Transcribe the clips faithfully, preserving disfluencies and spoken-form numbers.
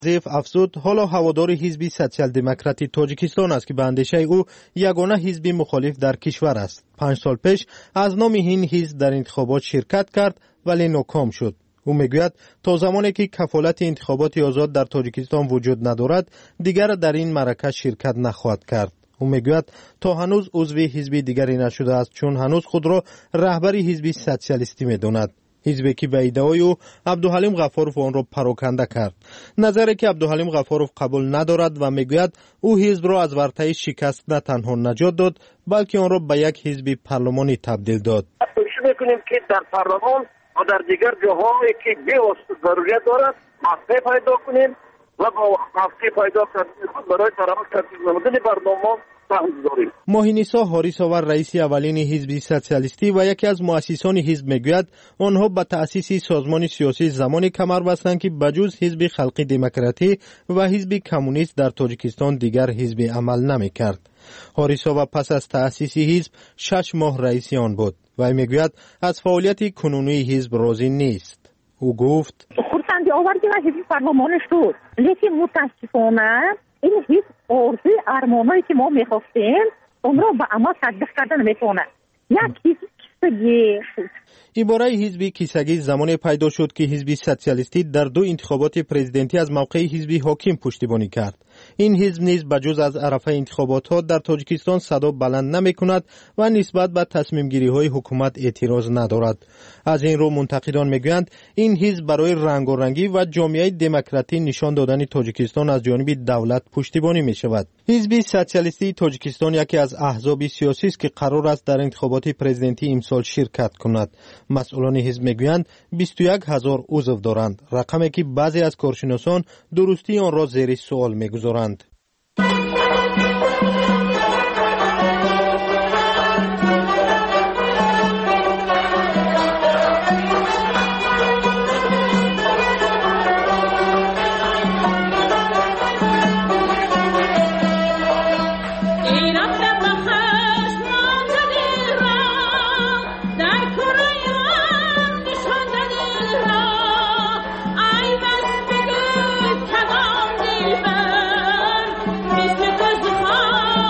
زیف افزود حالا هوادار حزب سوسیال دموکراتی تاجیکستان است که به اندیشه او یگانه حزب مخالف در کشور است. پنج سال پیش از نام این حزب در انتخابات شرکت کرد ولی ناکام شد. او میگوید تا زمانی که کفالت انتخابات آزاد در تاجیکستان وجود ندارد دیگر در این معرکه شرکت نخواهد کرد. او میگوید تا هنوز عضو حزب دیگری نشده است چون هنوز خود را رهبر حزب سوسیالیستی میداند. حزبی که به ادعای او عبدالحلیم غفارов آن را پراکنده کرد. نظری که عبدالحلیم غفارov قبول ندارد و میگوید او حزب را از ورطه شکست نه تنها نجات داد بلکه آن را به یک حزب پارلمانی تبدیل داد. کوشش میکنیم که در پارلمان و در دیگر جاهایی که بی‌واسطه ضروریت دارد موقع پیدا کنیم و با موقع پیدا کردن برای ترامش ترتیب نمودن برنامه ماهینیسا حاریساور رئیس اولین حزب سوسیالیستی و یکی از مؤسسان حزب میگوید آنها به تأسیس سازمان سیاسی زمانی کمر بستند که بجز حزب خلقی دموکراتی و حزب کمونیست در تاجیکستان دیگر حزب عمل نمیکرد. حاریساور پس از تأسیس حزب شش ماه رئیس آن بود و میگوید از فعالیت کنونی حزب راضی نیست. او گفت خورسندی آوردی و حزب پارلمان شد لیکن متاسفانه این حزب آرزوی ارمانایی که ما میخواستیم اون را به عمل تطبیق کردن نمیتونه. یک حزب کیسگی شد. عباره حزب کیسگی زمانی پیدا شد که حزب سوسیالیستی در دو انتخابات پرزیدنتی از موقع حزب حاکم پشتیبانی کرد. این حزب نیز بجز از عرفه انتخابات ها در تاجیکستان صدا بلند نمی کند و نسبت به تصمیم گیری های حکومت اعتراض ندارد. از این رو منتقدان میگویند این حزب برای رنگارنگی و جامعه دموکراتی نشان دادن تاجیکستان از جانب دولت پشتیبانی می شود. حزب سوسیالیستی تاجیکستان یکی از احزاب سیاسی است که قرار است در انتخابات پرزیدنتی امسال شرکت کند. مسئولان حزب میگویند بیست و یک هزار عضو دارند، رقمی که بعضی از کارشناسان درستی آن را زیر سوال میگذارند. Biz de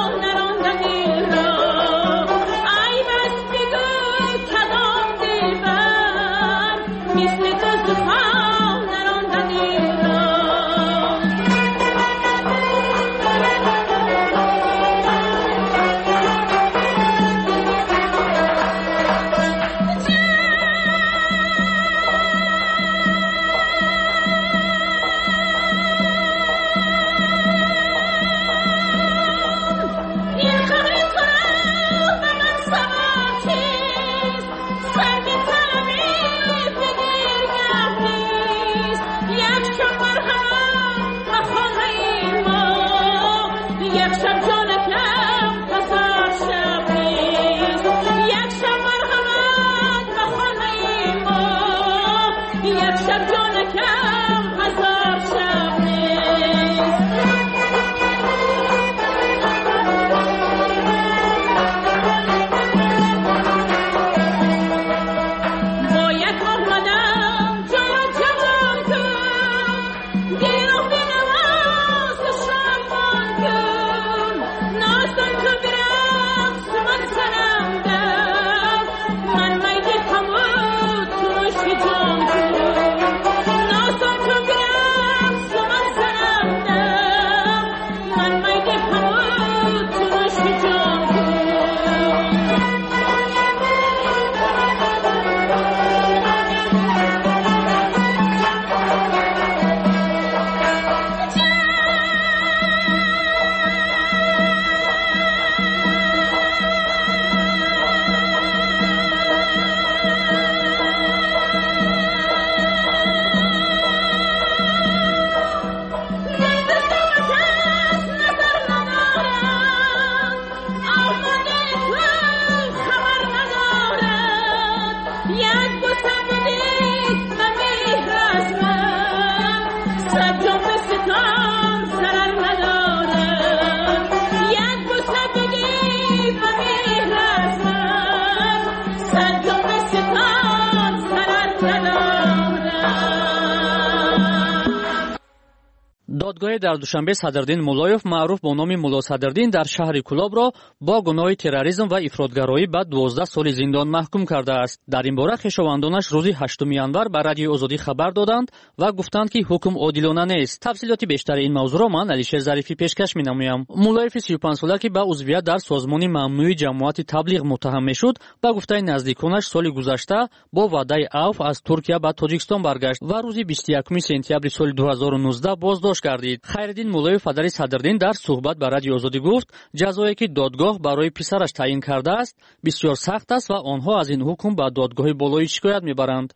دادگاه در دوشنبه صدرالدین مولایف معروف با نام مولا صدرالدین در شهر کلاب را با گناه تروریسم و افراطگرایی به دوازده سال زندان محکوم کرده است. در این باره خویشاوندانش روزی هشتم январ به رادیو آزادی خبر دادند و گفتند که حکم عادلانه نیست. تفصیلات بیشتر این موضوع را من علیشیر ظریفی پیشکش می‌نمایم. مولایف سی و پنج ساله که به عضویت در سازمان ممنوع جماعت تبلیغ متهم می‌شد، به گفته نزدیکانش سال گذشته با وعده عفو از ترکیه به تاجیکستان برگشت و روزی بیست و یکم سپتامبر سال دو هزار و نوزده بازداشت گردید. خیرالدین مولایف پدر صدرالدین در صحبت با رادیو آزادی گفت جزایی که دادگاه برای پسرش تعیین کرده است بسیار سخت است و آنها از این حکم به دادگاه بالایی شکایت می‌برند.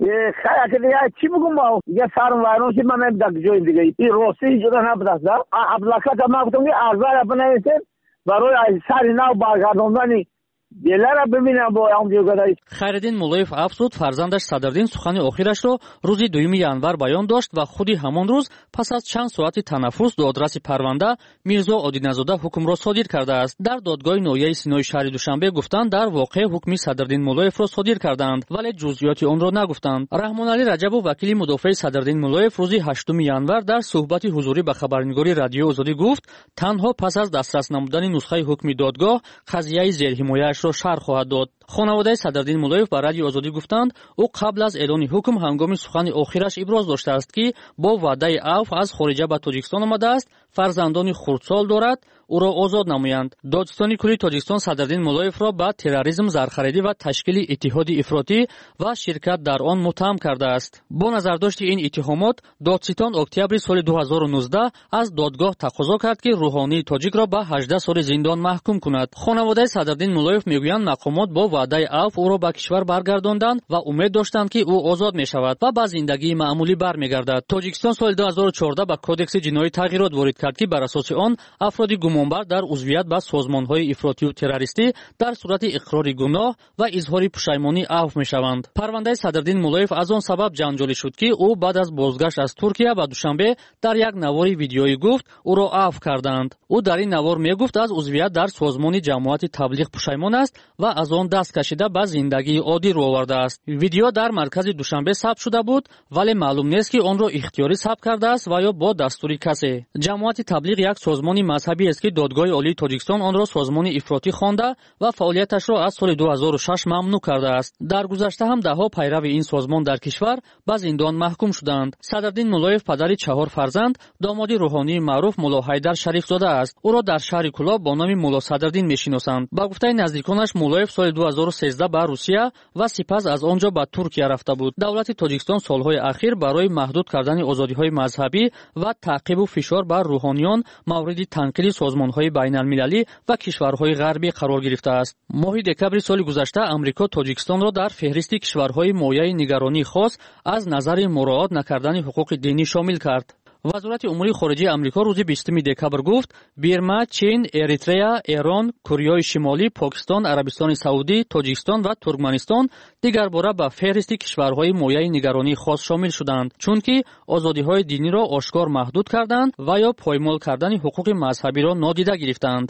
چی بگم با یه سرم وایرونش من نمی‌دونم جای دیگه این روسی جدا نبوده. ابلاکات ما گفتم که ارزای بنویسید برای سر نو برگرداندن دلار ببینم با هم دیگه. خیرالدین مولایف افزود فرزندش صدرالدین سخن آخرش را روزی دوم январ بیان داشت و خودی همان روز پس از چند ساعت تنفس دو آدرس پرونده میرزا عادینزاده حکم را صادر کرده است. در دادگاه ناحیه سینای شهر دوشنبه گفتند در واقع حکم صدرالدین مولایف را صادر کردند ولی جزئیات آن را نگفتند. رحمان علی رجبو وکیل مدافع صدرالدین مولایف روزی هشتم январ در صحبت حضوری به خبرنگاری رادیو آزادی گفت تنها پس از دسترس نمودن نسخه حکم دادگاه قضیه زیرحمایه‌اش را شرح خواهد داد. خانواده صدرالدین مولایف به رادیو آزادی گفتند او قبل از اعلان حکم هنگام سخن آخرش ابراز داشته است که با وعده عفو از خارجه به تاجیکستان آمده است، فرزندانی خردسال دارد، او را آزاد نمایند. دادستانی کلی تاجیکستان صدرالدین مولایف را به تروریسم، زرخریدی و تشکیل اتحاد افراطی و شرکت در آن متهم کرده است. با نظرداشت این اتهامات دادستان اکتبر سال دو هزار و نوزده از دادگاه تقاضا کرد که روحانی تاجیک را به هجده سال زندان محکوم کند. خانواده صدرالدین مولایف میگویند مقامات با وعده عفو او را به کشور برگرداندند و امید داشتند که او آزاد میشود و به زندگی معمولی برمیگردد. تاجیکستان سال دو هزار و چهارده به کدکس جنایی تغییرات وارد کرد که بر اساس آن افرادی گمانبر در عضویت به سازمان‌های افراطی و تروریستی در صورت اقرار گناه و اظهار پشیمانی عفو می‌شوند. پرونده صدرالدین مولایف از آن سبب جنجالی شد که او بعد از بازگشت از ترکیه به دوشنبه در یک نوار ویدیویی گفت او را عفو کردند. او در این نوار میگفت از عضویت در سازمان جماعت تبلیغ پشیمان است و از آن دست کشیده به زندگی عادی رو آورده است. ویدیو در مرکز دوشنبه ثبت شده بود ولی معلوم نیست که آن را اختیاری ثبت کرده است و یا با دستور کسی. جماعت تبلیغ یک سازمان مذهبی است که دادگاه عالی تاجیکستان آن را سازمان افراطی خوانده و فعالیتش را از سال دو هزار و شش ممنوع کرده است. در گذشته هم دهها پیرو این سازمان در کشور به زندان محکوم شدند. صدرالدین مولایف پدر چهار فرزند، داماد روحانی معروف مولا حیدر شریف زاده است. او را در شهر کلاب با نام مولا صدرالدین میشناسند. با گفته نزدیکانش مولایف سال دو هزار و سیزده به روسیه و سپس از آنجا به ترکیه رفته بود. دولت تاجیکستان سالهای اخیر برای محدود کردن آزادی‌های مذهبی و تعقیب و فشار بر روحانیان مورد تنقید سازمان‌های بین‌المللی و کشورهای غربی قرار گرفته است. ماه دکمبر سال گذشته آمریکا تاجیکستان را در فهرست کشورهای مایه نگرانی خاص از نظر مراعات نکردن حقوق دینی شامل کرد. وزارت امور خارجه آمریکا روز بیستم دکمبر گفت برما، چین، اریتریا، ایران، کره شمالی، پاکستان، عربستان سعودی، تاجیکستان و ترکمنستان دیگر باره به فهرست کشورهای مایه نگرانی خاص شامل شدند چون که آزادی‌های دینی را آشکار محدود کردند و یا پایمال کردن حقوق مذهبی را نادیده گرفتند.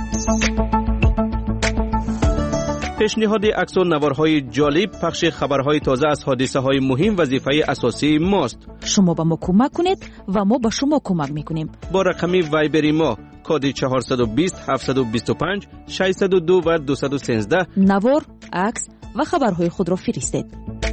پیشنهاد عکس و نوارهای جالب، پخش خبرهای تازه از حادثه‌های مهم وظیفه اساسی ماست. شما به ما کمک کنید و ما به شما کمک میکنیم. با رقم وایبری ما کد چهارصد و بیست هفتصد و بیست و پنج ششصد و دو و دویست و سیزده نوار، عکس و خبرهای خود را فرستید.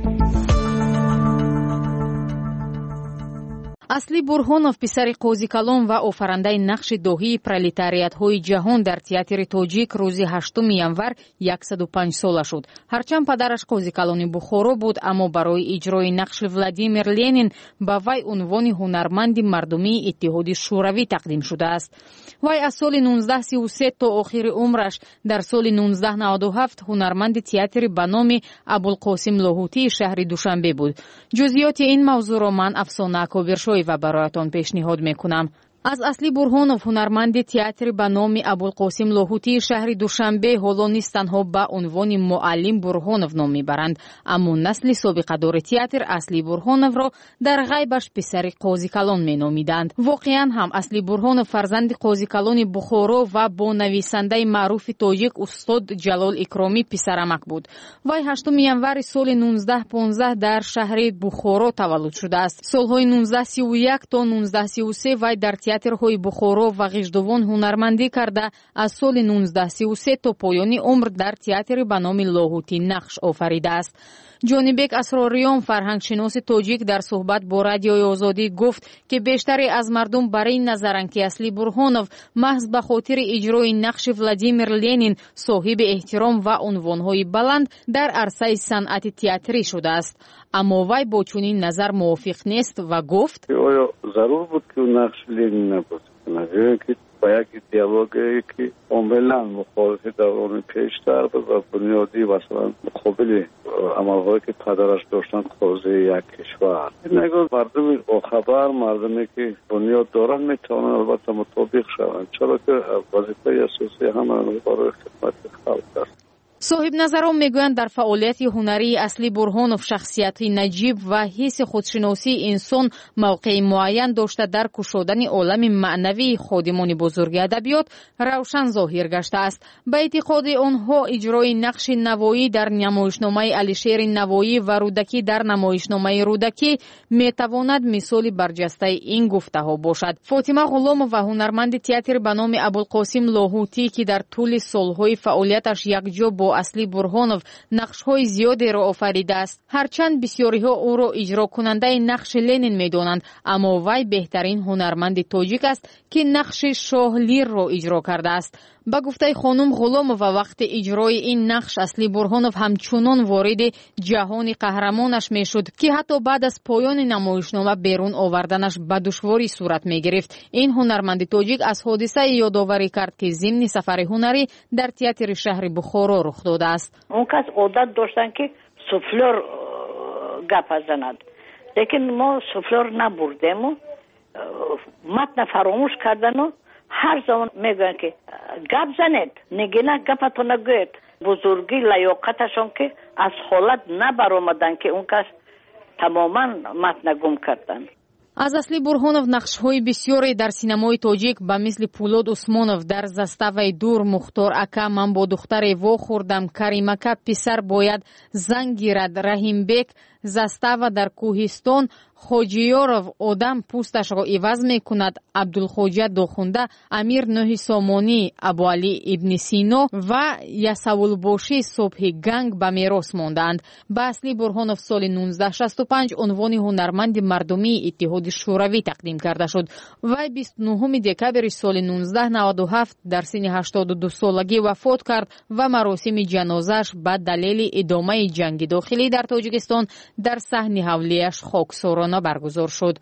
اصلی برهانов پسر قاضی کلان و آفرنده نقش داهی پرولتاریات‌های جهان در تئاتر تاجیک روزی هشتم январ صد و پنج ساله شد. هرچند پدرش قاضی کلان بخارا بود اما برای اجرای نقش ولادیمیر لنین به وی عنوان هنرمند مردمی اتحاد شوروی تقدیم شده است. وی از سال نوزده سی و سه تا آخر عمرش در سال نوزده نود و هفت هنرمند تئاتر به نام ابوالقاسم لاهوتی شهر دوشنبه بود. جزئیات این موضوع را من افسانه کابرشوی و برایتان پیشنهاد میکنم. аз Асли Бурҳонов ҳунарманди театри ба номи Абулқосим Лоҳутии шаҳри Душанбе ҳоло низ танҳо ба унвони Муаллим Бурҳонов ном мебаранд, аммо насли собиқадори театр Асли Бурҳоновро дар ғайбаш писари Қозӣ Калон меномиданд. Воқеан ҳам Асли Бурҳонов фарзанди Қозӣ Калони Бухоро ва бо нависандаи маъруфи тоҷик устод Ҷалол Икромӣ писарамак буд. Вай ҳаштуми январи соли нуздаҳ понздаҳ дар шаҳри Бухоро таваллуд шудааст. Солҳои нуздаҳ сию як то нуздаҳ сию се вай дар театрҳои Бухоро ва Ғиждувон ҳунармандӣ карда, аз соли нуздаҳ сию се то поёни умр дар театри ба номи Лоҳутӣ нақш офаридааст. Ҷонибек Асрориён, фарҳангшиноси тоҷик, дар суҳбат бо Радиои Озодӣ гуфт, ки бештаре аз мардум бар ин назаранд, ки Асли Бурҳонов маҳз ба хотири иҷрои нақши Владимир Ленин соҳиби эҳтиром ва унвонҳои баланд дар арсаи санъати театрӣ шудааст. Аммо вай бо чунин назар мувофиқ нест ва гуфт: оё зарур буд ки нақши Ленин набошад? با یک دیالوگی که عملاً مخالف دوران پیشتر بود و بنیادی مثلا مقابل عملهایی که پدرش داشتن توزیع یک کشور. نگاه مردم با خبر، مردمی که بنیاد دارن میتونن البته مطابق شوند، چرا که وظیفه اساسی همه برای خدمت خلق است. صاحب نظران میگویند در فعالیت هنری اصلی برهانوف شخصیتی نجیب و حس خودشناسی انسان موقع معین داشته در کشودن عالم معنوی خادمان بزرگ ادبیات روشن ظاهر گشته است. به اعتقاد آنها اجرای نقش نوایی در نمایشنامه علیشیر نوایی و رودکی در نمایشنامه رودکی میتواند مثال برجسته این گفته ها باشد. فاطمه غلامова و هنرمند تئاتر به نام ابوالقاسم لاهوتی که در طول سالهای فعالیتش یکجا با اصلی برهانوف نقش‌های زیادی را آفریده است. هرچند بسیاری‌ها او را اجرا کننده نقش لنین می‌دانند، اما وی بهترین هنرمند تاجیک است که نقش شاه لیر را اجرا کرده است. با گفته خانم غلامова وقت اجرای این نقش اصلی برهانوف همچنان وارد جهان قهرمانش میشد که حتی بعد از پایان نمایشنامه بیرون آوردنش به دشواری صورت میگرفت. این هنرمند تاجیک از حادثه یادآوری کرد که ضمن سفر هنری در تئاتر شهر بخارا رخ داده است. اون کس عادت داشتن که سوفلور گپ بزنند، لیکن ما سوفلور نبردیم و متن فراموش کردن و هر زمان میگن که گپ زنید، نگینا گپتو نگوید. بزرگی لیاقتشون که از حالت نبرآمدن که اون کس تماما متن گم کردن. از اصلی برهانوف نقش‌های بسیاری در سینمای تاجیک به مثل پولاد عثمانوف در زستاوی دور، مختار اکا من با دختر وا خوردم، کریم اکا پسر باید زنگ گیرد، رحیم بک زستاوا در کوهستان، خوجیارов آدم پوستش را عوض می کند، عبدالخوجه داخونده، امیر نوحی سامانی، ابوعلی ابن سینا و یساولباشی صبح گنگ به میراث ماندند. به اصلی برهانوف سال نوزده شصت و پنج عنوان هنرمند مردمی اتحاد شوروی تقدیم کرده شد. وی بیست و نهم دکبر سال نوزده نود و هفت در سن هشتاد و دو سالگی وفات کرد و مراسم جنازه‌اش به دلیل ادامه جنگ داخلی در تاجیکستان در صحن حولیش خاکسارانه برگزار شد.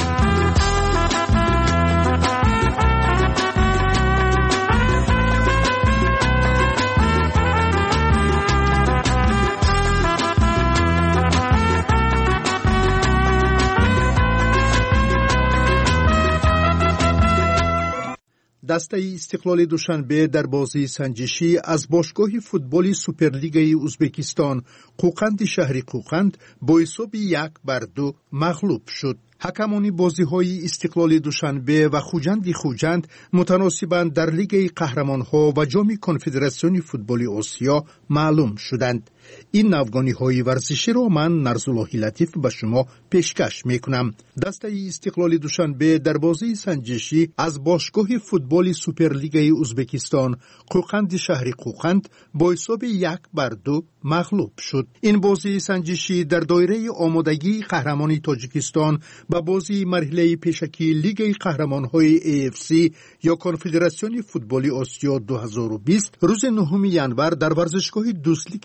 دسته استقلال دوشنبه در بازی سنجشی از باشگاه فوتبال سوپرلیگای ازبکستان قوقند شهری قوقند با حساب یک بر دو مغلوب شد. حکمانی بازی‌های استقلال دوشنبه و خوجند خوجند متناسباً در لیگ قهرمان‌ها و جام کنفدراسیون فوتبال آسیا معلوم شدند. این نوگانی‌های ورزشی را من نرزالله لطیف به شما پیشکش می‌کنم. دسته استقلال دوشنبه در بازی سنجشی از باشگاه فوتبال سوپرلیگای ازبکستان قوقند شهری قوقند با حساب یک بر دو مغلوب شد. این بازی سنجشی در دایره آمادگی قهرمانی تاجیکستان با بازی مرحله پیشکی لیگ قهرمان‌های ای اف سی یا کنفدراسیون فوتبال آسیا دو هزار و بیست روز نهم ژانویه در ورزشگاه دوسلیک پایتخت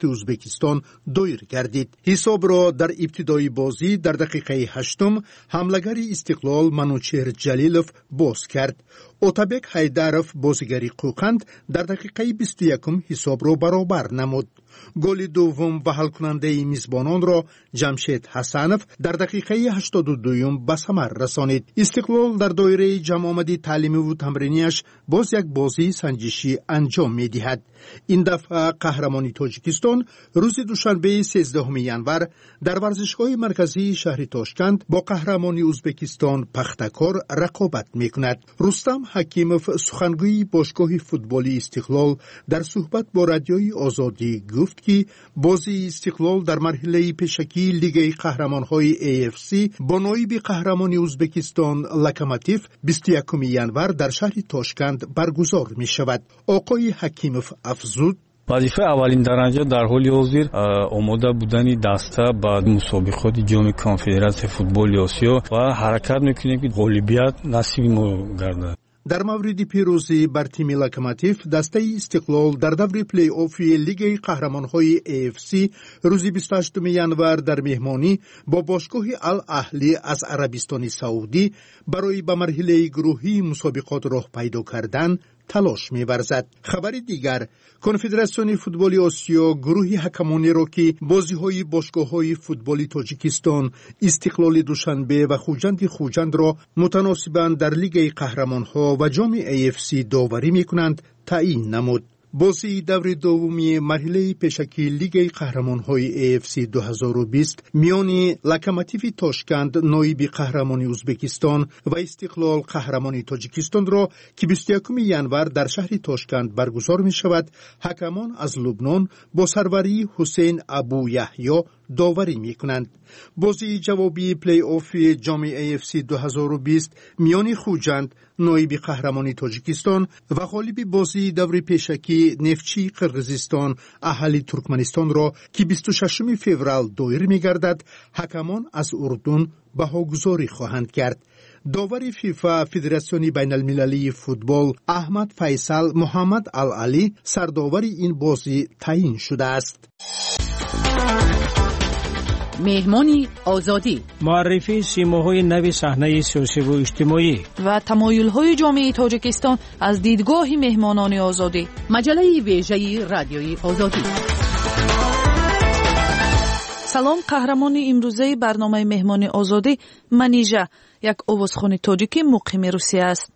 وقت ازبکستان دویر گردید. حساب را در ابتدای بازی در دقیقه هشتم حملگر استقلال منوچهر جلیلوف باز کرد. اوتابک حیدروف بازیگر قوقند در دقیقه بیست و یکم حساب را برابر نمود. گل دوم و حل کننده میزبانان را جمشید حسنوف در دقیقه هشتاد و دو به ثمر رسانید. استقلال در دایره جمع آمدی تعلیمی و تمرینیش باز یک بازی سنجشی انجام می دهد. این دفعه قهرمانی تاجیکستان روز دوشنبه سیزدهم ینور در ورزشگاه مرکزی شهر تاشکند با قهرمانی ازبکستان پختکار رقابت می کند. رستم حکیموف سخنگوی باشگاه فوتبالی استقلال در صحبت با رادیوی آزادی گفت که بازی استقلال در مرحله پیشکی لیگ قهرمان‌های ای اف سی با نایب قهرمانی ازبکستان لوکوموتیو بیست و یکم ینور در شهر تاشکند برگزار می شود. آقای حکیموف افزود: وظیفه اولین درجه در حال حاضر آماده بودن دسته با مسابقات جام کنفدراسیون فوتبال آسیا و حرکت میکنیم که غالبیت نصیب ما گردد. در مورد پیروزی بر تیم لوکوموتیو، دسته استقلال در دور پلی آف لیگ قهرمان‌های ای اف سی روز بیست و هشتم ینور در مهمانی با باشگاه الاهلی از عربستان سعودی برای به مرحله گروهی مسابقات راه پیدا کردن تلاش می‌ورزد. خبر دیگر، کنفدراسیون فوتبال آسیا گروهی حکمانی را که بازی‌های باشگاه‌های فوتبال تاجیکستان، استقلال دوشنبه و خوجند خوجند را متناسباً در لیگ قهرمان‌ها و جام ای اف سی داوری می‌کنند تعیین نمود. بازی دور دومی مرحله پیشکی لیگ قهرمان‌های ای اف سی دو هزار و بیست میان لوکوموتیو تاشکند نایب قهرمانی ازبکستان و استقلال قهرمانی تاجیکستان را که بیست و یکم ینور در شهر تاشکند برگزار می شود، حکمان از لبنان با سروری حسین ابو یحیی داوری می کنند. بازی جوابی پلی آف جام ای اف سی دو هزار و بیست میان خوجند نایب قهرمانی تاجیکستان و غالب بازی دور پیشکی نفتچی قرقیزستان اهالی ترکمنستان را که بیست و ششم فوریه دایر می گردد، حکمان از اردن بهاگذاری خواهند کرد. داور فیفا فدراسیون بین المللی فوتبال احمد فیصل محمد العلی سرداور این بازی تعیین شده است. مهمانی آزادی، معرفی سیماهای نو صحنه سیاسی و اجتماعی و تمایل‌های جامعه تاجیکستان از دیدگاه مهمانان آزادی. مجله ویژه رادیوی آزادی. سلام، قهرمان امروزه برنامه مهمانی آزادی منیژه، یک آوازخوان تاجیکی مقیم روسیه است.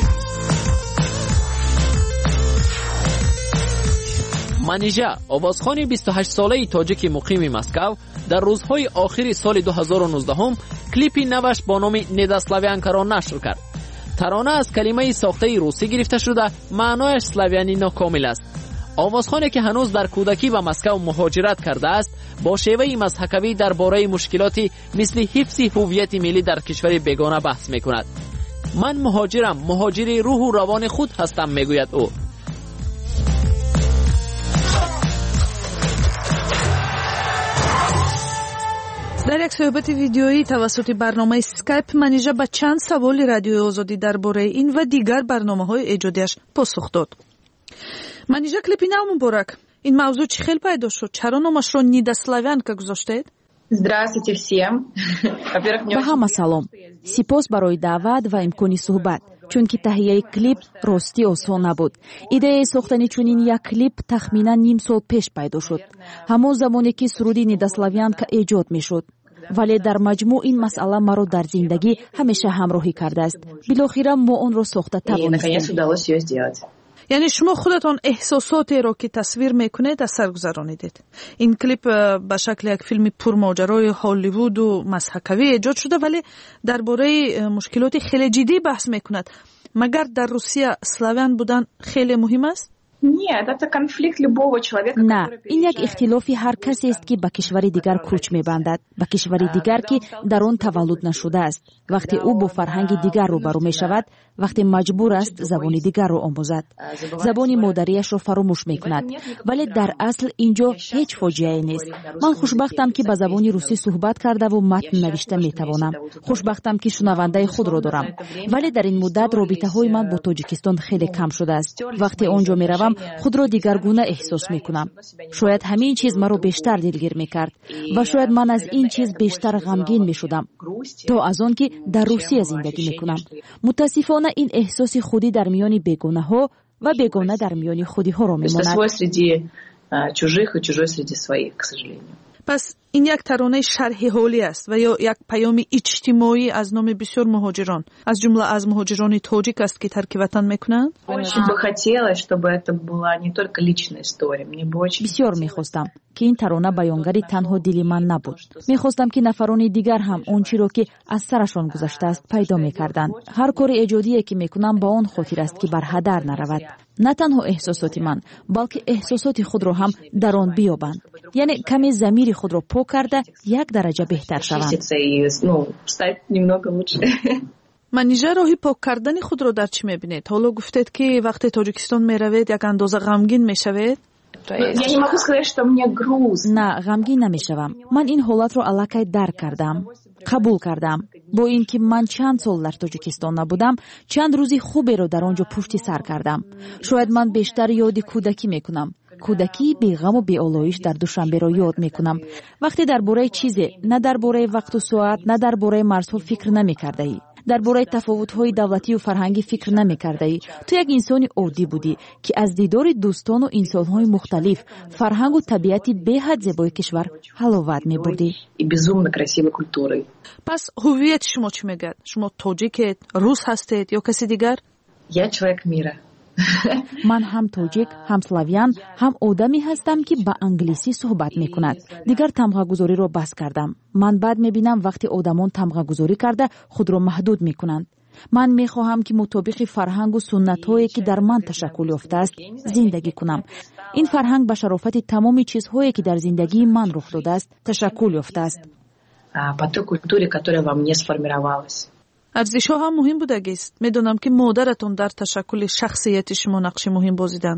منیژه، آوازخوان بیست و هشت ساله تاجیک مقیم مسکو، در روزهای آخر سال دو هزار و نوزده هم کلیپی نوش با نام نداسلاویانکا را نشر کرد. ترانه از کلمه ساخته روسی گرفته شده، معنایش سلاویانی ناکامل است. آوازخوانی که هنوز در کودکی به مسکو مهاجرت کرده است، با شیوه مضحکوی درباره مشکلاتی مثل حفظ هویت ملی در کشور بیگانه بحث می‌کند. من مهاجرم، مهاجر روح و روان خود هستم، میگوید او. در یک صحبت ویدیویی توسط برنامه اسکایپ منیژه به چند سوال رادیوی آزادی درباره این و دیگر برنامه‌های ایجادیش پاسخ داد. منیژه، کلیپی نو مبارک. این موضوع چی خیلی پیدا شد؟ چرا نامش را نداسلاویانکا گذاشتید؟ Здравствуйте всем. به همه سلام. سپاس برای دعوت و امکانی صحبت. چون که تهیه کلیپ راستی آسان نبود. ایده ساختن چنین یک کلیپ تخمینا نیم سال پیش پیدا شد. همون زمانی که سرود نداسلاویانکا ایجاد میشد. ولی در مجموع این مسئله مرا در زندگی همیشه همراهی کرده است. بالاخره ما آن را ساخته توانستیم. یعنی شما خودتان احساساتی را که تصویر میکنید از سر گذرانیدید. این کلیپ به شکل یک فیلم پرماجرای هالیوود و مضحکوی ایجاد شده، ولی درباره مشکلات خیلی جدی بحث میکند. مگر در روسیه اسلاویان بودن خیلی مهم است؟ نه، این یک اختلافی هر کسی است که به کشور دیگر کوچ می‌بندد، به کشور دیگر که در آن تولد نشده است. وقتی او با فرهنگ دیگر روبرو می‌شود، وقتی مجبور است زبان دیگر را آموزد، زبان مادریش را فراموش می‌کند. ولی در اصل اینجا هیچ فاجعه‌ای نیست. من خوشبختم که به زبان روسی صحبت کرده و متن نوشته می‌توانم. خوشبختم که شنونده خود را دارم. ولی در این مدت رابطه‌های من با تاجیکستان خیلی کم شده است. وقتی آنجا می‌روم худро дигаргуна эҳсос мекунам. шояд ҳамин чиз маро бештар дилгир мекард ва шояд ман аз ин чиз бештар ғамгин мешудам, то аз он ки дар Русия зиндагӣ мекунам. мутаассифона ин эҳсоси худӣ дар миёни бегонаҳо ва бегона дар миёни худиҳоро мемонад. пас ин як таронаи шарҳи ҳолӣ аст ва ё як паёми иҷтимоӣ аз номи бисёр муҳоҷирон, аз ҷумла аз муҳоҷирони тоҷик аст ки тарки ватан мекунанд. бисёр мехостам ки ин тарона баёнгари танҳо дили ман набуд. мехостам ки нафарони дигар ҳам он чиро ки аз сарашон гузаштааст пайдо мекарданд. ҳар кори эҷодие ки мекунам ба он хотир аст ки бар ҳадар наравад. на танҳо эҳсосоти ман, балки эҳсосоти худро ҳам дар он биёбанд. яъне каме замири худро пок карда як дараҷа беҳтар шаванд. манижа роҳи пок кардани худро дар чӣ мебинед? ҳоло гуфтед ки вақте тоҷикистон меравед як андоза ғамгин мешавед? на, ғамгин намешавам. ман ин ҳолатро аллакай дарк кардам, қабул кардам. бо ин ки ман чанд сол дар тоҷикистон набудам, чанд рӯзи хуберо дар он ҷо пушти сар кардам. шояд ман бештар ёди кӯдакӣ мекунам. кӯдакии беғаму беолоиш дар душанберо ёд мекунам. вақте дар бораи чизе, на дар бораи вақту соат, на дар бораи марзҳо фикр намекардаӣ, дар бораи тафовутҳои давлатию фарҳангӣ фикр намекардаӣ. ту як инсони оддӣ будӣ ки аз дидори дӯстону инсонҳои мухталиф, фарҳангу табиати беҳад зебои кишвар ҳаловат мебурдӣ. пас ҳуввияти шумо чӣ мегӯяд? шумо тоҷикед, рус ҳастед ё каси дигар? ман ҳам тоҷик, ҳам славян, ҳам одаме ҳастам ки ба англисӣ суҳбат мекунад. дигар тамғагузориро бас кардам. ман баъд мебинам вақте одамон тамғагузорӣ карда худро маҳдуд мекунанд. ман мехоҳам ки мутобиқи фарҳангу суннатҳое ки дар ман ташаккул ёфтааст зиндагӣ кунам. ин фарҳанг ба шарофати тамоми чизҳое ки дар зиндагии ман рух додааст ташаккул ёфтааст. арзишҳо ҳам муҳим будагист. медонам ки модаратон дар ташаккули шахсияти шумо нақши муҳим бозиданд.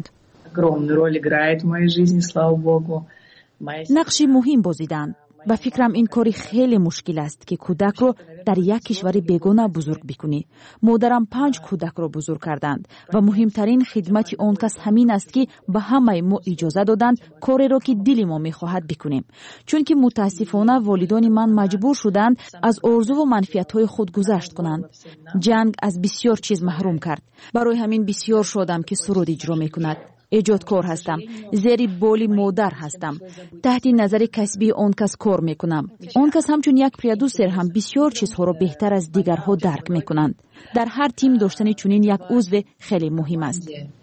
нақши муҳим бозиданд. ба фикрам ин кори хеле мушкил аст ки кӯдакро дар як кишвари бегона бузург бикунӣ. модарам панҷ кӯдакро бузург карданд ва муҳимтарин хидмати он кас ҳамин аст ки ба ҳамаи мо иҷоза доданд кореро ки дили мо мехоҳад бикунем. чунки мутаассифона волидони ман маҷбур шуданд аз орзуву манфиатҳои худ гузашт кунанд. ҷанг аз бисёр чиз маҳрум кард. барои ҳамин бисёр шодам ки суруд иҷро мекунад. эҷодкор ҳастам, зери боли модар ҳастам. таҳти назари касбии он кас кор мекунам. он кас ҳамчун як продюсер ҳам бисёр чизҳоро беҳтар аз дигарҳо дарк мекунанд. дар ҳар тим доштани чунин як узве хеле муҳим аст.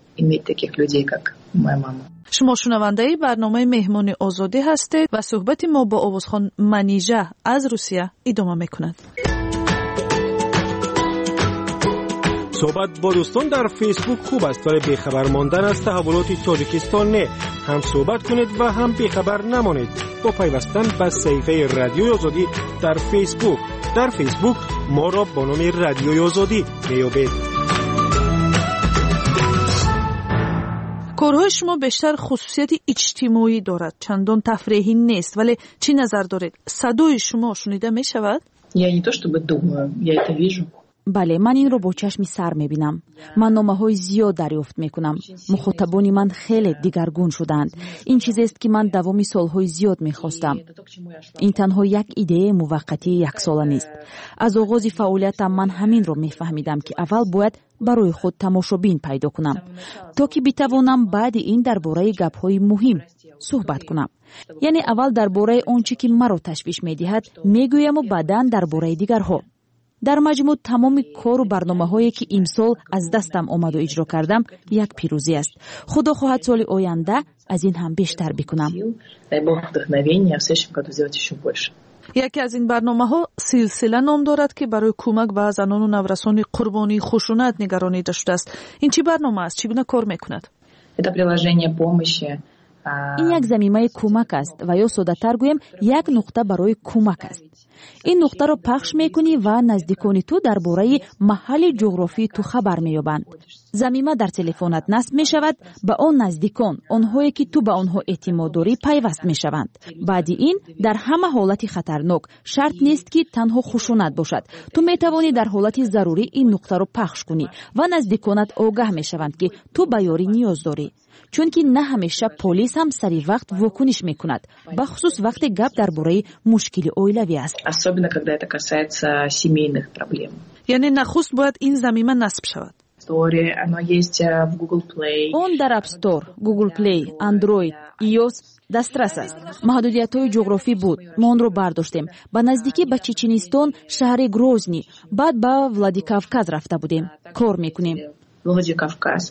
шумо шунавандаи барномаи меҳмони озодӣ ҳастед ва суҳбати мо бо овозхон манижа аз Русия идома мекунад. صحبت با دوستان در فیسبوک خوب است ولی بیخبر ماندن از تحولات تاجیکستان نه. هم صحبت کنید و هم بیخبر نمانید با پیوستن به صفحه رادیوی آزادی در فیسبوک. در فیسبوک ما را با نام رادیوی آزادی میابید. کارهای شما بیشتر خصوصیت اجتماعی دارد، چندان تفریحی نیست، ولی چی نظر دارید؟ صدای شما شنیده می شود؟ Я не то чтобы думаю, я это вижу. бале, ман инро бо чашми сар мебинам. ман номаҳои зиёд дарёфт мекунам. мухотобони ман хеле дигаргун шуданд. ин чизест ки ман давоми солҳои зиёд мехостам. ин танҳо як идеяи муваққатии яксола нест. аз оғози фаъолиятам ман ҳаминро мефаҳмидам ки аввал бояд барои худ тамошобин пайдо кунам, то ки битавонам баъди ин дар бораи гапҳои муҳим суҳбат кунам. яъне аввал дар бораи он чӣ ки маро ташвиш медиҳад мегӯяму баъдан дар бораи дигарҳо. дар маҷмӯъ тамоми кору барномаҳое ки имсол аз дастам омаду иҷро кардам як пирӯзӣ аст. худо хоҳад соли оянда аз ин ҳам бештар бикунам. яке аз ин барномаҳо силсила ном дорад ки барои кӯмак ба занону наврасони қурбонии хушунат нигаронида шудааст. ин чӣ барнома аст? чӣ гуна кор мекунад? ин як замимаи кӯмак аст ва ё соддатар гӯем як нуқта барои кӯмак аст. ин нуқтаро пахш мекунӣ ва наздикони ту дар бораи маҳалли ҷуғрофии ту хабар меёбанд. замима дар телефонат насб мешавад, ба он наздикон, онҳое ки ту ба онҳо эътимод дорӣ пайваст мешаванд. баъди ин дар ҳама ҳолати хатарнок шарт нест ки танҳо хушунат бошад. ту метавонӣ дар ҳолати зарурӣ ин нуқтаро пахш кунӣ ва наздиконат огаҳ мешаванд ки ту ба ёрӣ ниёз дорӣ. чунки на ҳамеша полис ҳам сари вақт вокуниш мекунад, бахусус вақте гап дар бораи мушкили оилавӣ аст. Особенно когда это касается семейных проблем. яъне нахуст бояд ин замима насб шавад. Оно есть в Google Play. Он дар App Store, Google Play, Android, iOS дастрас аст. маҳдудиятҳои ҷуғрофӣ буд. мо онро бардоштем. ба наздикӣ ба Чеченистон, шаҳри Грозни, баъд ба Владикавказ рафта будем. кор мекунем. Владикавказ.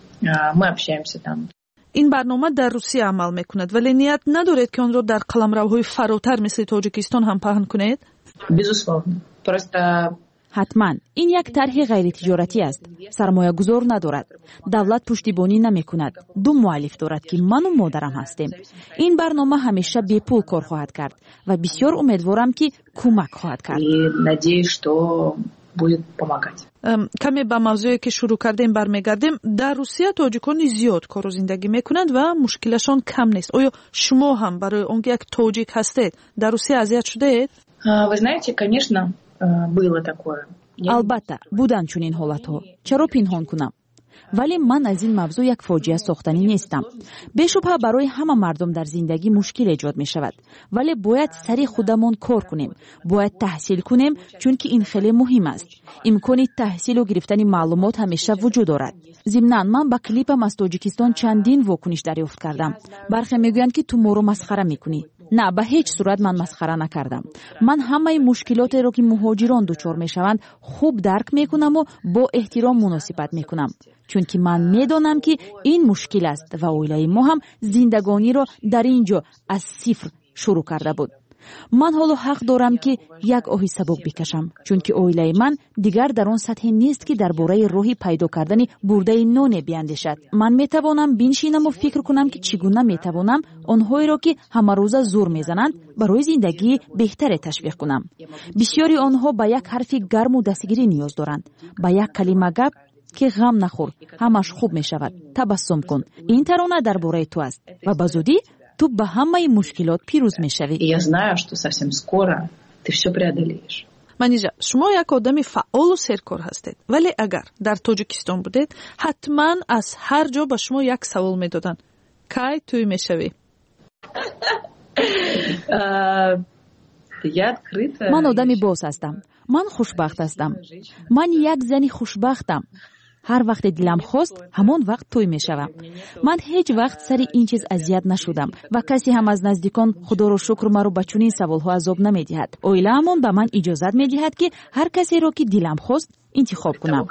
Мы общаемся там. ин барнома дар Русия амал мекунад, вале ният надоред ки онро дар қаламравҳои фаротар мисли Тоҷикистон ҳам паҳн кунед? Безусловно. Просто ҳатман ин як тарҳи ғайритиҷоратӣ аст. сармоягузор надорад. давлат пуштибонӣ намекунад. ду муаллиф дорад ки ману модарам ҳастем. ин барнома ҳамеша бепул кор хоҳад кард ва бисёр умедворам ки кӯмак хоҳад кард. Надеюсь, что будет помогать. каме ба мавзӯе ки шурӯъ кардем бармегардем. дар Русия тоҷикони зиёд кору зиндагӣ мекунанд ва мушкилашон кам нест. оё шумо ҳам барои он ки як тоҷик ҳастед дар Русия азият шудаед? Вы знаете, конечно, было такое. албатта буданд чунин ҳолатҳо. чаро пинҳон кунам? вале ман аз ин мавзӯъ як фоҷиа сохтанӣ нестам. бешубҳа барои ҳама мардум дар зиндагӣ мушкил эҷод мешавад, вале бояд сари худамон кор кунем. бояд таҳсил кунем, чунки ин хеле муҳим аст. имкони таҳсилу гирифтани маълумот ҳамеша вуҷуд дорад. зимнан ман ба клипам аз Тоҷикистон чандин вокуниш дарёфт кардам. бархе мегӯянд ки ту моро масхара мекунӣ. на, ба ҳеҷ сурат ман масхара накардам. ман ҳамаи мушкилотеро ки муҳоҷирон дучор мешаванд хуб дарк мекунаму бо эҳтиром муносибат мекунам. чунки ман медонам ки ин мушкил аст ва оилаи мо ҳам зиндагониро дар ин ҷо аз сифр шурӯъ карда буд. ман ҳоло ҳақ дорам ки як оҳи сабук бикашам, чунки оилаи ман дигар дар он сатҳе нест ки дар бораи роҳи пайдо кардани бурдаи ноне биандешад. ман метавонам биншинаму фикр кунам ки чӣ гуна метавонам онҳоеро ки ҳамарӯза зур мезананд барои зиндагии беҳтаре ташвиқ кунам. бисёри онҳо ба як ҳарфи гарму дастгирӣ ниёз доранд, ба як калима гап ки ғам нахӯр, ҳамаш хуб мешавад, табассум кун. ин тарона дар бораи ту аст ва ба зудӣ ту ба ҳамаи мушкилот пирӯз мешавӣ. Я знаю, что совсем скоро ты всё преодолеешь. Манижа, шумо як одами фаъолу серкор ҳастед, вале агар дар Тоҷикистон будед, ҳатман аз ҳар ҷо ба шумо як савол медоданд. кай туй мешавӣ? ман одами боз ҳастам. ман хушбахт ҳастам. ман як зани хушбахтам. ҳар вақте дилам хост, ҳамон вақт тӯй мешавам. ман ҳеҷ вақт сари ин чиз азият нашудам ва касе ҳам аз наздикон худоро шукр маро ба чунин саволҳо азоб намедиҳад. оилаамон ба ман иҷозат медиҳад ки ҳар касеро ки дилам хост интихоб кунам.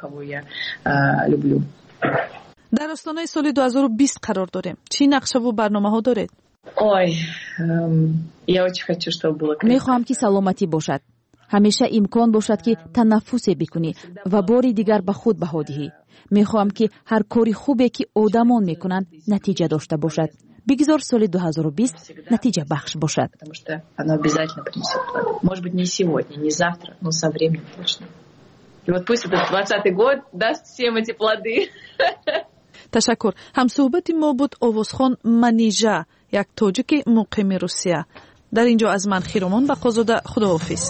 дар остонаи соли ду ҳазору бист қарор дорем. чӣ нақшаву барномаҳо доред? Ой, я очень хочу, чтобы было. мехоҳам ки саломатӣ бошад. ҳамеша имкон бошад ки танаффусе бикунӣ ва бори дигар ба худ баҳо диҳӣ. мехоҳам ки ҳар кори хубе ки одамон мекунанд натиҷа дошта бошад. бигзор соли ду ҳазору бист натиҷа бахш бошад. Потому что оно обязательно принесет плоды. Может быть, не сегодня, не завтра, но со временем точно. И вот пусть этот двадцатый год даст всем эти плоды. ташаккур. ҳамсӯҳбати мо буд овозхон Манижа, як тоҷики муқими Русия. дар ин ҷо аз ман Хиромон Бақозода худоҳофиз.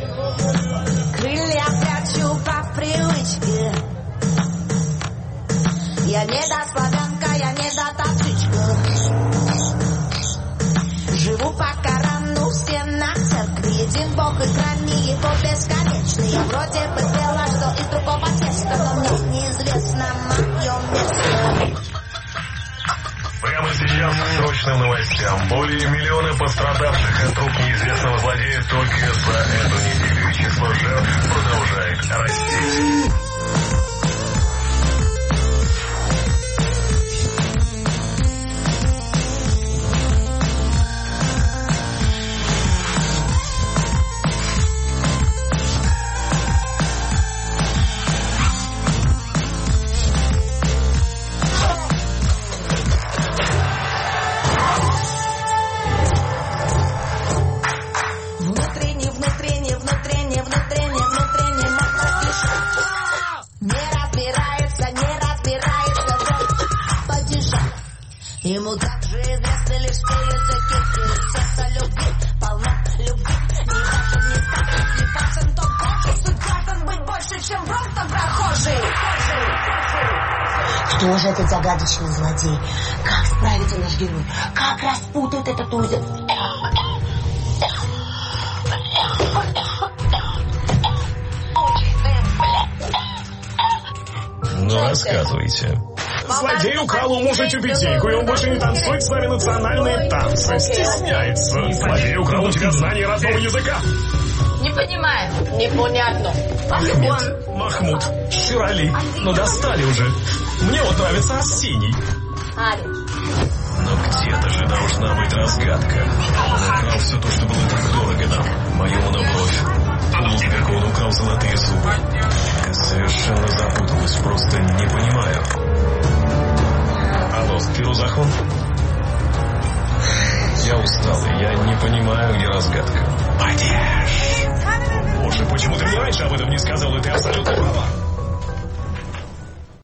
Я не дославянка, я не дотатычка. Живу пока рано в стенах церкви. Един Бог и храни его бесконечный. Я вроде бы пела, что из другого теста, но мне неизвестно мое место. Прямо сейчас к срочным новостям. Более миллиона пострадавших от рук неизвестного злодея только за эту неделю. И число жертв продолжает расти. Внутренне, внутренне Ему также известны лишь те языки сердца любви, полно любви. Не дашь, не скажешь, не пашем, то кожи. Суть граждан быть больше, чем просто прохожий. Кто же этот загадочный злодей? Как справится наш герой? Как распутает этот узел? Ну, рассказывайте. Злодей украл у мужа тюбетейку, и он больше не танцует с нами национальные танцы. Стесняется. Злодей украл у тебя знание родного языка. Не понимаю. Непонятно. Ахмед, Махмуд, Ширали. Ну достали уже. Мне вот нравится Осенний. Но где-то же должна быть разгадка. Он украл все то, что было так дорого нам. Мою монобровь. Лупик, он украл золотые зубы. Ты совершенно запуталась, просто